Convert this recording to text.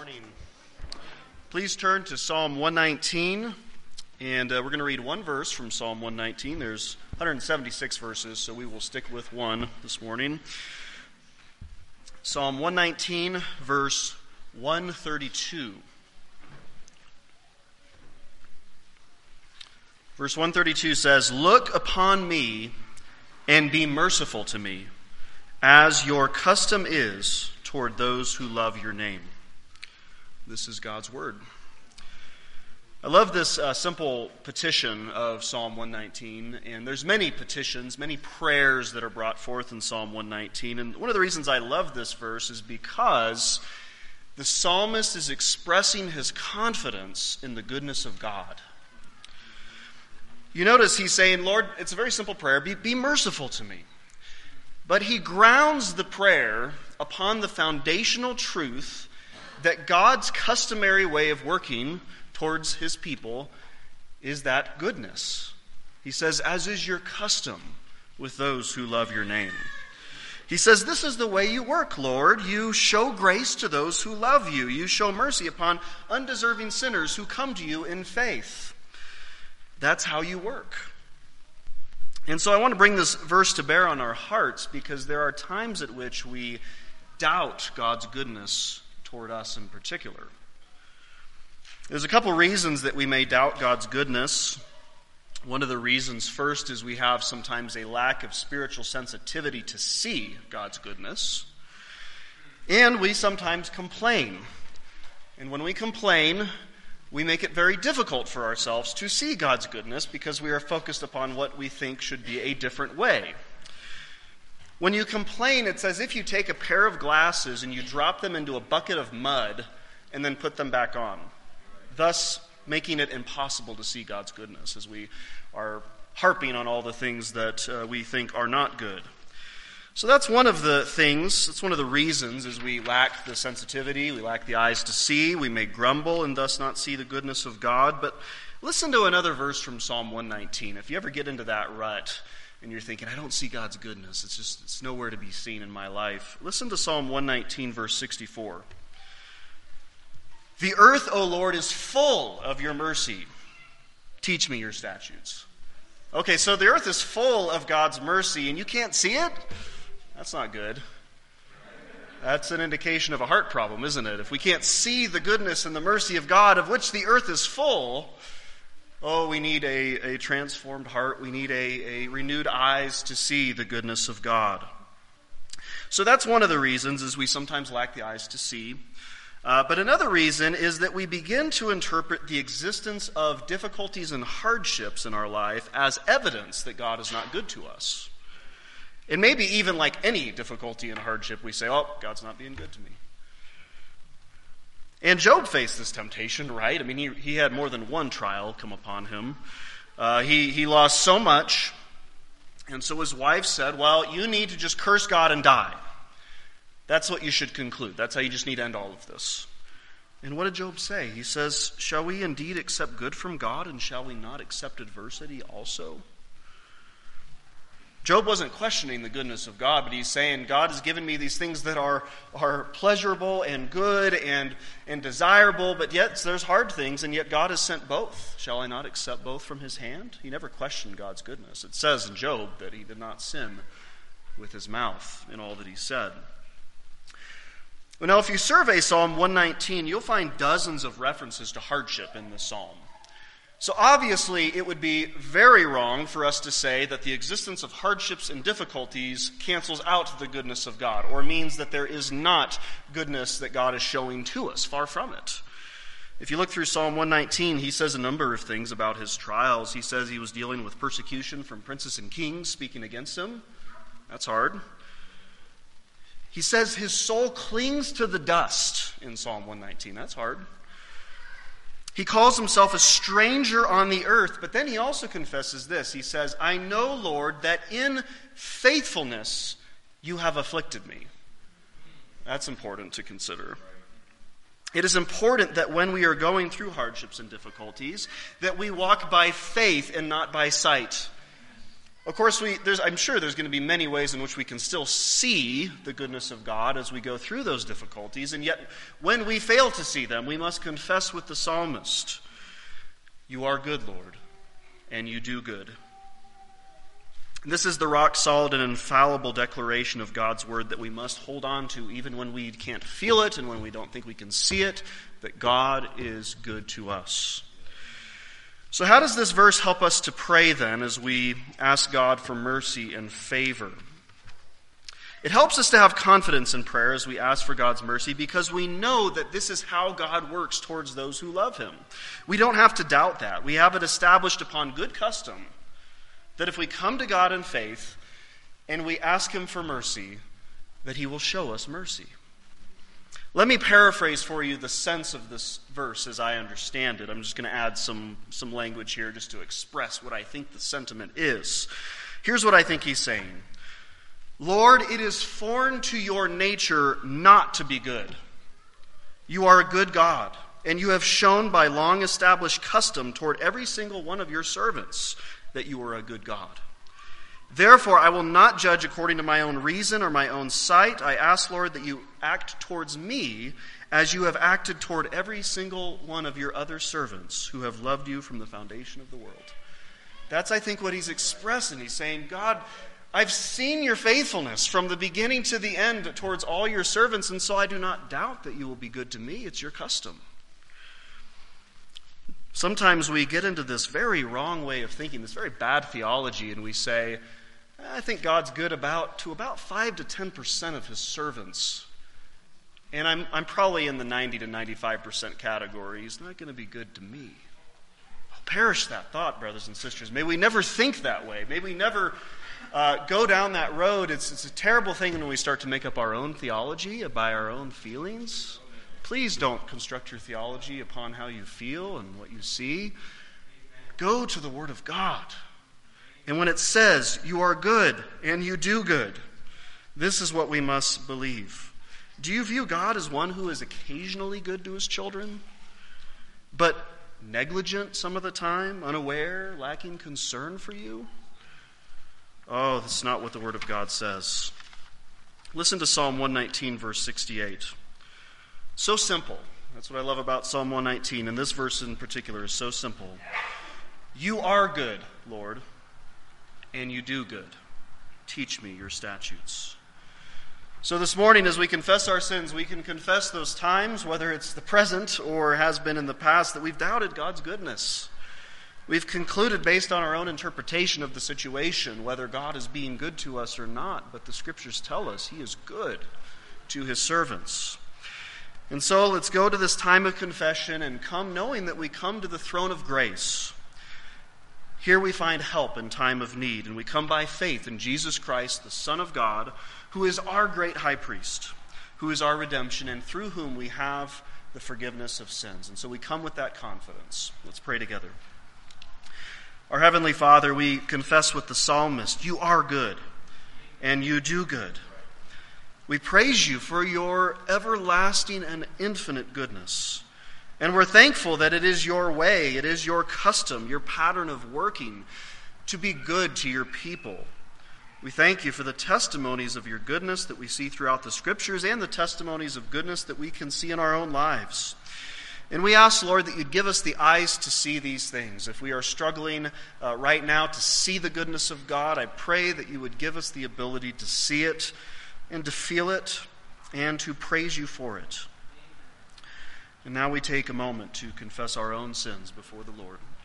Morning. Please turn to Psalm 119, and we're going to read one verse from Psalm 119. There's 176 verses, so we will stick with one this morning. Psalm 119, verse 132. Verse 132 says, "Look upon me and be merciful to me, as your custom is toward those who love your name." This is God's word. I love this simple petition of Psalm 119, and there's many petitions, many prayers that are brought forth in Psalm 119, and one of the reasons I love this verse is because the psalmist is expressing his confidence in the goodness of God. You notice he's saying, Lord, it's a very simple prayer, be merciful to me. But he grounds the prayer upon the foundational truth that God's customary way of working towards his people is that goodness. He says, as is your custom with those who love your name. He says, this is the way you work, Lord. You show grace to those who love you. You show mercy upon undeserving sinners who come to you in faith. That's how you work. And so I want to bring this verse to bear on our hearts because there are times at which we doubt God's goodness toward us in particular. There's a couple reasons that we may doubt God's goodness. One of the reasons first is we have sometimes a lack of spiritual sensitivity to see God's goodness. And we sometimes complain. And when we complain, we make it very difficult for ourselves to see God's goodness because we are focused upon what we think should be a different way. When you complain, it's as if you take a pair of glasses and you drop them into a bucket of mud and then put them back on, thus making it impossible to see God's goodness as we are harping on all the things that we think are not good. So that's one of the things, that's one of the reasons is we lack the sensitivity, we lack the eyes to see, we may grumble and thus not see the goodness of God. But listen to another verse from Psalm 119. If you ever get into that rut, and you're thinking, I don't see God's goodness. It's nowhere to be seen in my life. Listen to Psalm 119, verse 64. "The earth, O Lord, is full of your mercy. Teach me your statutes." Okay, so the earth is full of God's mercy, and you can't see it? That's not good. That's an indication of a heart problem, isn't it? If we can't see the goodness and the mercy of God, of which the earth is full, we need a transformed heart. We need a renewed eyes to see the goodness of God. So that's one of the reasons is we sometimes lack the eyes to see. But another reason is that we begin to interpret the existence of difficulties and hardships in our life as evidence that God is not good to us. And maybe even like any difficulty and hardship, we say, God's not being good to me. And Job faced this temptation, right? I mean, he had more than one trial come upon him. He lost so much, and so his wife said, well, you need to just curse God and die. That's what you should conclude. That's how you just need to end all of this. And what did Job say? He says, shall we indeed accept good from God, and shall we not accept adversity also? Job wasn't questioning the goodness of God, but he's saying, God has given me these things that are pleasurable and good and desirable, but yet there's hard things, and yet God has sent both. Shall I not accept both from his hand? He never questioned God's goodness. It says in Job that he did not sin with his mouth in all that he said. Well, now, if you survey Psalm 119, you'll find dozens of references to hardship in this psalm. So obviously, it would be very wrong for us to say that the existence of hardships and difficulties cancels out the goodness of God, or means that there is not goodness that God is showing to us. Far from it. If you look through Psalm 119, he says a number of things about his trials. He says he was dealing with persecution from princes and kings speaking against him. That's hard. He says his soul clings to the dust in Psalm 119. That's hard. He calls himself a stranger on the earth, but then he also confesses this. He says, I know, Lord, that in faithfulness you have afflicted me. That's important to consider. It is important that when we are going through hardships and difficulties, that we walk by faith and not by sight. Of course, I'm sure there's going to be many ways in which we can still see the goodness of God as we go through those difficulties, and yet when we fail to see them, we must confess with the psalmist, "You are good, Lord, and you do good." This is the rock-solid and infallible declaration of God's word that we must hold on to even when we can't feel it and when we don't think we can see it, that God is good to us. So how does this verse help us to pray then as we ask God for mercy and favor? It helps us to have confidence in prayer as we ask for God's mercy because we know that this is how God works towards those who love him. We don't have to doubt that. We have it established upon good custom that if we come to God in faith and we ask him for mercy, that he will show us mercy. Let me paraphrase for you the sense of this verse as I understand it. I'm just going to add some language here just to express what I think the sentiment is. Here's what I think he's saying. Lord, it is foreign to your nature not to be good. You are a good God, and you have shown by long established custom toward every single one of your servants that you are a good God. Therefore, I will not judge according to my own reason or my own sight. I ask, Lord, that you act towards me as you have acted toward every single one of your other servants who have loved you from the foundation of the world. That's, I think, what he's expressing. He's saying, God, I've seen your faithfulness from the beginning to the end towards all your servants, and so I do not doubt that you will be good to me. It's your custom. Sometimes we get into this very wrong way of thinking, this very bad theology, and we say, I think God's good to about 5 to 10% of his servants. And I'm probably in the 90 to 95% category. He's not going to be good to me. I'll perish that thought, brothers and sisters. May we never think that way. May we never go down that road. It's a terrible thing when we start to make up our own theology by our own feelings. Please don't construct your theology upon how you feel and what you see. Go to the Word of God. And when it says, you are good and you do good, this is what we must believe. Do you view God as one who is occasionally good to his children, but negligent some of the time, unaware, lacking concern for you? Oh, that's not what the Word of God says. Listen to Psalm 119, verse 68. So simple. That's what I love about Psalm 119, and this verse in particular is so simple. You are good, Lord, and you do good. Teach me your statutes. So this morning, as we confess our sins, we can confess those times, whether it's the present or has been in the past, that we've doubted God's goodness. We've concluded based on our own interpretation of the situation whether God is being good to us or not, but the Scriptures tell us he is good to his servants. And so let's go to this time of confession and come knowing that we come to the throne of grace. Here we find help in time of need, and we come by faith in Jesus Christ, the Son of God, who is our great high priest, who is our redemption, and through whom we have the forgiveness of sins. And so we come with that confidence. Let's pray together. Our Heavenly Father, we confess with the psalmist, you are good, and you do good. We praise you for your everlasting and infinite goodness. And we're thankful that it is your way, it is your custom, your pattern of working to be good to your people. We thank you for the testimonies of your goodness that we see throughout the Scriptures and the testimonies of goodness that we can see in our own lives. And we ask, Lord, that you'd give us the eyes to see these things. If we are struggling right now to see the goodness of God, I pray that you would give us the ability to see it and to feel it and to praise you for it. And now we take a moment to confess our own sins before the Lord.